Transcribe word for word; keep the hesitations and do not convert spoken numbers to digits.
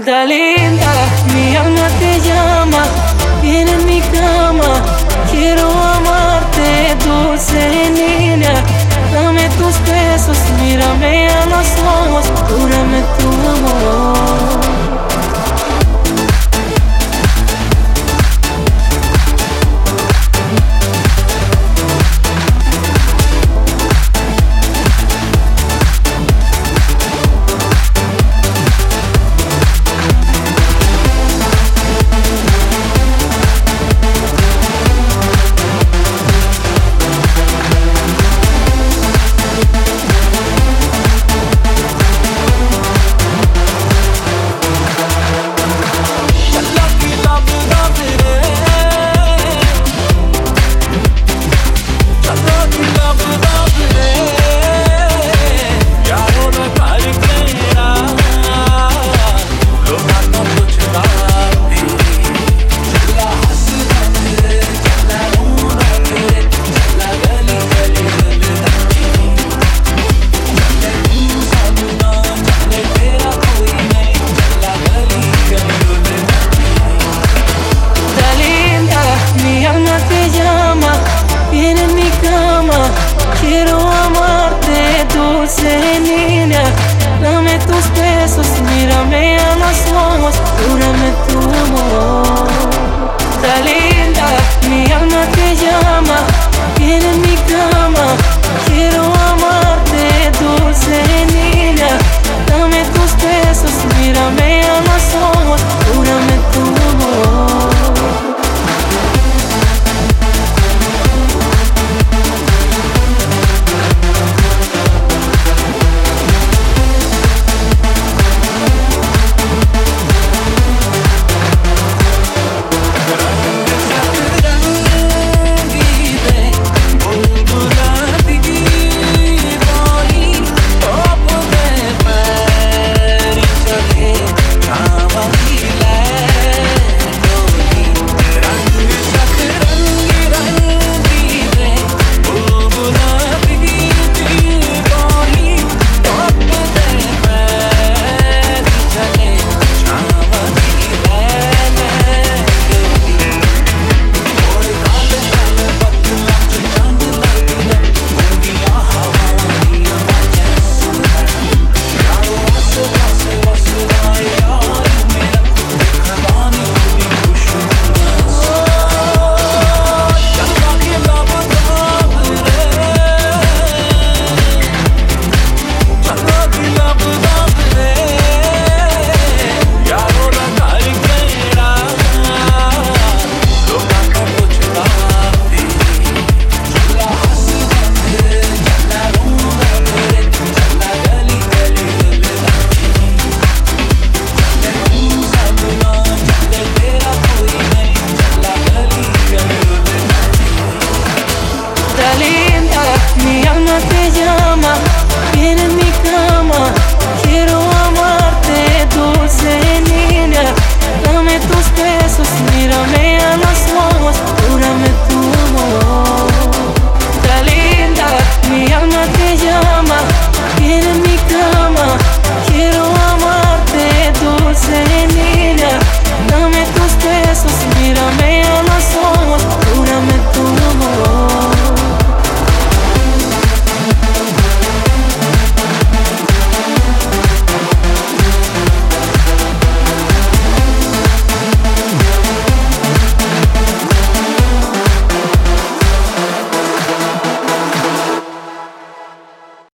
Linda, linda, mi alma te llama, viene en mi cama. Quiero amarte, dulce niña. Dame tus besos, mírame a los ojos, júrame tu amor. Quiero amarte, dulce niña. Dame tus besos, mírame a los ojos, júrame tu amor. Está linda, mi alma te llama, viene en mi cama. Quiero amarte, dulce niña. Dame tus besos, mírame a los